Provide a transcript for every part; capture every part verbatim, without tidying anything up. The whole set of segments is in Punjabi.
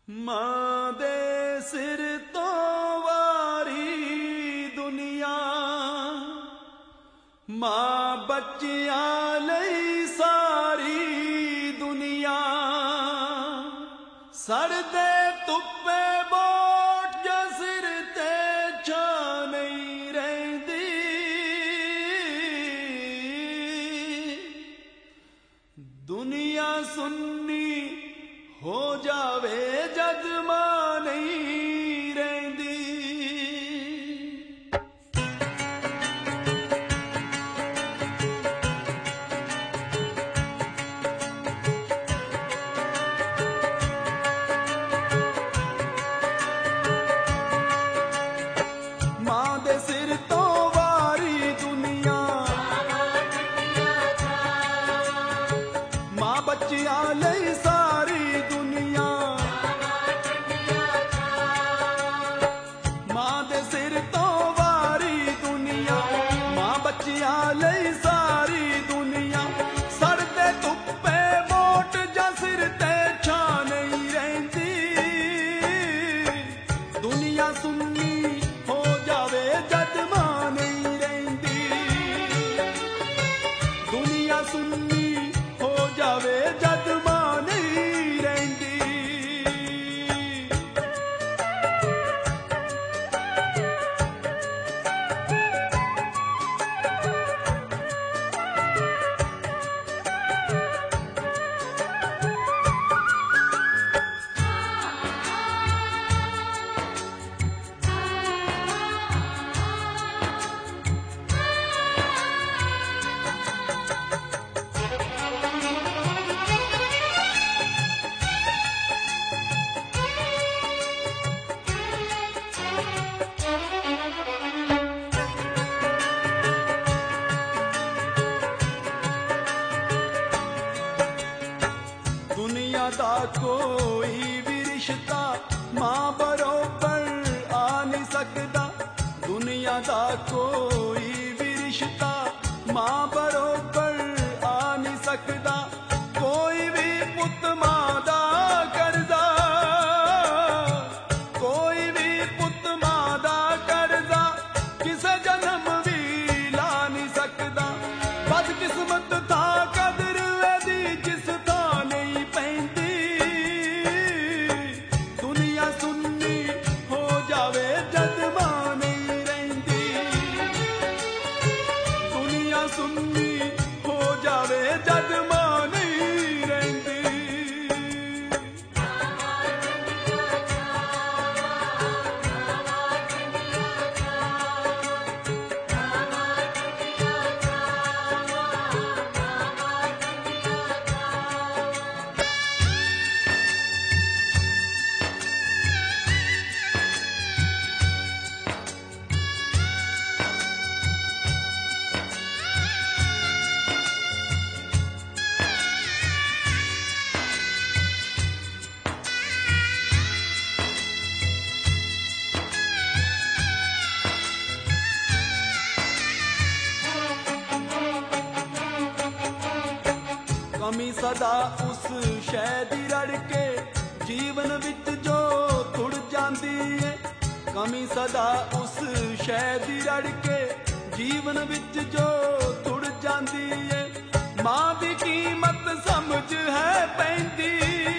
ਮਾਂ ਦੇ ਸਿਰ ਤੋਂ ਵਾਰੀ ਦੁਨੀਆ, ਮਾਂ ਬੱਚਿਆਂ ਲਈ ਸਾਰੀ ਦੁਨੀਆ। ਸੜਦੇ ਧੁੱਪੇ ਬੋਟ ਜੋ ਸਿਰ ਤੇ ਛਾਂ ਨਹੀਂ ਰਹਿੰਦੀ, ਦੁਨੀਆ ਸੁੰਨੀ ਹੋ ਜਾਵੇ ਜਦ ਮਾਂ ਨਹੀਂ ਰਹਿੰਦੀ। ਮਾਂ ਦੇ ਸਿਰ ਤੋਂ ਵਾਰੀ ਦੁਨੀਆ, ਮਾਂ ਬੱਚਿਆਂ ਲਈ ਸਾਰੀ ਦੁਨੀਆ। ਮਾਂ ਦੇ ਸਿਰ ਤੋਂ ਵਾਰੀ ਦੁਨੀਆ, ਮਾਂ ਬੱਚਿਆਂ ਲਈ ਸਾਰੀ ਦੁਨੀਆ। ਸੜਦੇ ਧੁੱਪੇ ਮੋਟ ਜਾਂ ਸਿਰ ਤੇ ਛਾਂ ਨਹੀਂ ਰਹਿੰਦੀ, ਦੁਨੀਆ ਸੁੰਨੀ ਹੋ ਜਾਵੇ ਜਦ ਮਾਂ ਨਹੀਂ ਰਹਿੰਦੀ, ਦੁਨੀਆ ਸੁੰਨੀ ਹੋ ਜਾਵੇ ਜਦ ਮਾਂ ਨਹੀਂ ਰਹਿੰਦੀ। ਦੁਨੀਆ ਦਾ ਕੋਈ ਵੀ ਰਿਸ਼ਤਾ ਮਾਂ ਬਰੋਬਰ ਆ ਨਹੀਂ ਸਕਦਾ, ਦੁਨੀਆ ਦਾ ਕੋਈ ਵੀ ਰਿਸ਼ਤਾ ਮਾਂ ਬਰੋਬਰ ਆ ਨਹੀਂ ਸਕਦਾ। ਕੋਈ ਵੀ ਪੁੱਤ ਮਾਂ ਦਾ ਕਰਜ਼ਾ, ਕੋਈ ਵੀ ਪੁੱਤ ਮਾਂ ਦਾ ਕਰਜ਼ਾ ਕਿਸੇ ਜਨਮ ਵੀ ਲਾ ਨਹੀਂ ਸਕਦਾ। ਬਦਕਿਸਮਤ ਥਾਂ ਕਦਰ ਇਹਦੀ ਜਿਸ ਥਾਂ ਨਹੀਂ ਪੈਂਦੀ, ਦੁਨੀਆ ਸੁੰਨੀ ਹੋ ਜਾਵੇ ਜਦ ਮਾਂ ਨਹੀਂ ਰਹਿੰਦੀ, ਦੁਨੀਆ ਸੁੰਨੀ ਹੋ ਜਾਵੇ ਜਦ ਮਾਂ ਨਹੀਂ ਰਹਿੰਦੀ। ਕਮੀ ਸਦਾ ਉਸ ਸ਼ੈ ਦੀ ਰੜ ਕੇ ਜੀਵਨ ਵਿੱਚ ਜੋ ਤੁੜ ਜਾਂਦੀ ਏ, ਕਮੀ ਸਦਾ ਉਸ ਸ਼ੈ ਦੀ ਰੜ ਕੇ ਜੀਵਨ ਵਿੱਚ ਜੋ ਤੁੜ ਜਾਂਦੀ ਏ। ਮਾਂ ਦੀ ਕੀਮਤ ਸਮਝ ਹੈ ਪੈਂਦੀ,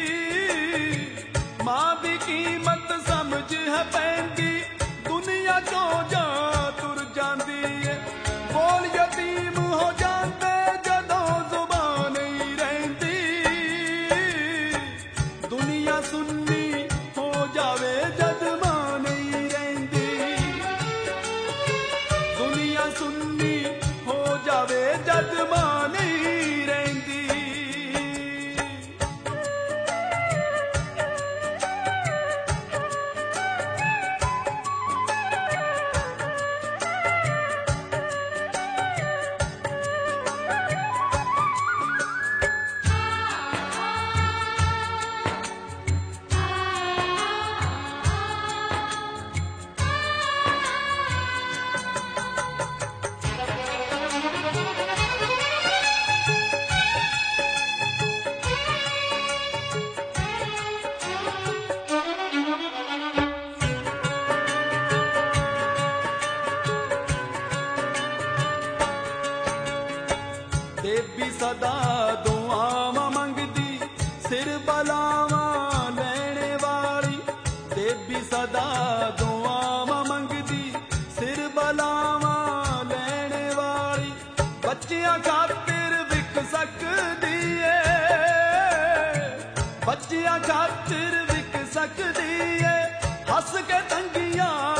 ਮਾਂ ਦੀ ਕੀਮਤ ਸਮਝ ਹੈ ਪੈਂਦੀ, ਦੁਨੀਆ ਚੋਂ ਜਾ ਤੁਰ ਜਾਂਦੀ ਏ। ਬੋਲ ਯਤੀਮ ਹੋ ਜਾਂਦੇ ਜਦੋਂ ਜ਼ੁਬਾਨ ਨਹੀਂ ਰਹਿੰਦੀ, ਦੁਨੀਆ ਸੁੰਨੀ ਹੋ ਜਾਵੇ ਜਦ ਮਾਂ ਨਹੀਂ ਰਹਿੰਦੀ, ਦੁਨੀਆ ਸੁੰਨੀ ਹੋ ਜਾਵੇ ਜਦ ਮਾਂ ਨਹੀਂ ਰਹਿੰਦੀ। ਦੇਵੀ ਸਦਾ ਦੁਆਵਾਂ ਮੰਗਦੀ, ਸਿਰ ਬਲਾਵਾਂ ਲੈਣੇ ਵਾਲੀ। ਦੇਵੀ ਸਦਾ ਦੁਆਵਾਂ ਮੰਗਦੀ, ਸਿਰ ਬਲਾਵਾਂ ਲੈਣੇ ਵਾਲੀ। ਬੱਚਿਆਂ ਖਾਤਰ ਵਿਕ ਸਕਦੀ ਏ, ਬੱਚਿਆਂ ਖਾਤਰ ਵਿਕ ਸਕਦੀ ਏ, ਹੱਸ ਕੇ ਤੰਗੀਆਂ